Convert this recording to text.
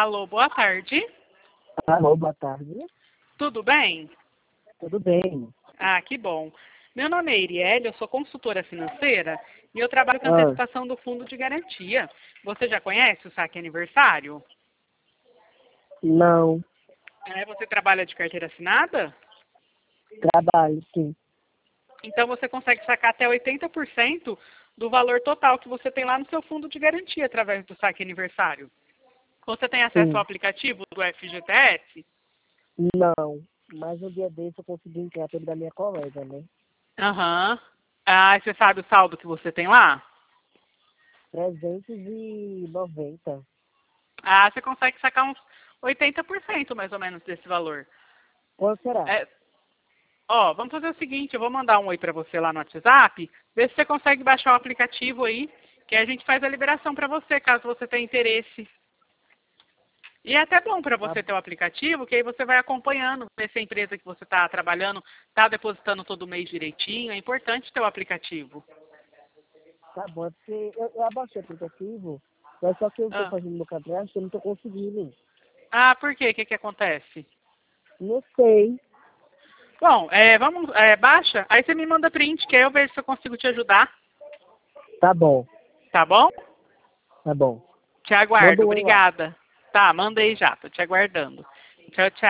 Alô, boa tarde. Alô, boa tarde. Tudo bem? Tudo bem? Ah, que bom. Meu nome é Iriele, eu sou consultora financeira e eu trabalho com Ah, antecipação do fundo de garantia. Você já conhece o Saque Aniversário? não, Você trabalha de carteira assinada? trabalho, sim. Então você consegue sacar até 80% do valor total que você tem lá no seu fundo de garantia através do Saque Aniversário. Você tem acesso ao Sim, aplicativo do FGTS? não. Mas um dia desse eu consegui entrar pelo da minha colega, né? Aham. Ah, você sabe o saldo que você tem lá? 390. Ah, você consegue sacar uns 80% mais ou menos desse valor. Quanto será? É, ó, vamos fazer o seguinte, eu vou mandar um oi para você lá no WhatsApp, ver se você consegue baixar o aplicativo aí, que a gente faz a liberação para você, caso você tenha interesse. E é até bom para Tá, você ter o aplicativo, que aí você vai acompanhando, ver se a empresa que você está trabalhando está depositando todo mês direitinho. É importante ter o aplicativo. tá bom, é porque eu abaixei o aplicativo, mas só que eu estou Ah, fazendo meu cadastro e eu não estou conseguindo. por quê? O que que acontece? Não sei. Bom, baixa, aí você me manda print, que aí eu vejo se eu consigo te ajudar, Tá bom, tá bom? tá bom. Te Manda aguardo, um oi lá. obrigada. Tá, mandei já, tô te aguardando. Tchau, tchau.